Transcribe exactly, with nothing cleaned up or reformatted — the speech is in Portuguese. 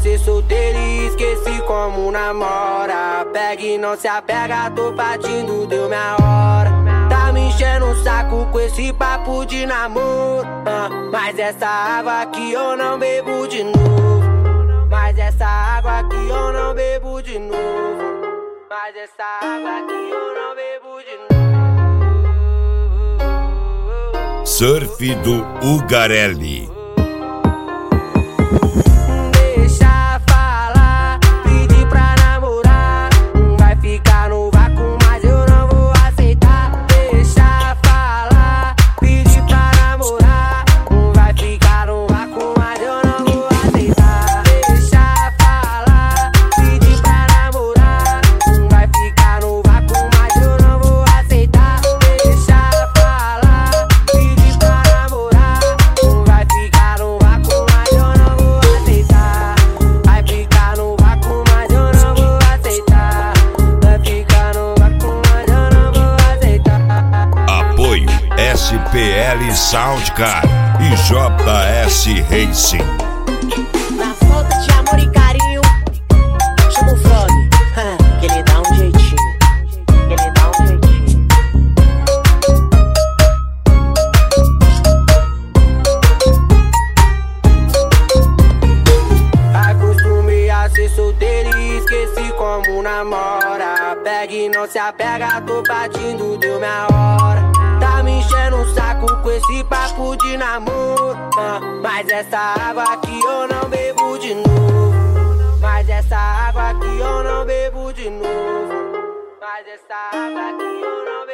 ser solteiro e esqueci como namora. Pega e não se apega, tô partindo, deu minha hora. Tá me enchendo o saco com esse papo de namoro, ah, mas essa água aqui eu não bebo de novo. Mas essa água aqui eu não bebo de novo. Mas essa água aqui eu não bebo de novo. Surf do Ugarelli. Deixa falar, pedir pra namorar. Vai ficar no vácuo, mas eu não vou aceitar. Deixa falar, pedir pra namorar. Vai ficar no vácuo, mas eu não vou aceitar. Deixa falar, pedir pra namorar. Vai ficar no vácuo, mas eu não vou aceitar. Deixa falar, pedir pra namorar. Vai ficar no vácuo, mas eu não vou aceitar. Vai ficar no vácuo, mas eu não vou aceitar. Vai ficar no vácuo, mas eu não vou aceitar. Apoio S P L Soundcar e J S Racing. Na falta de amor e carinho, chama o Frog, que ele dá um jeitinho. Que ele dá um jeitinho. Acostumei a ser solteiro e esqueci como namora. Pega e não se apega, tô partindo, deu minha hora. Tá me enchendo o saco com esse papo de namoro, ah, mas essa água aqui eu não bebo de novo. Mas essa água aqui eu não bebo de novo. Mas essa água aqui eu não bebo.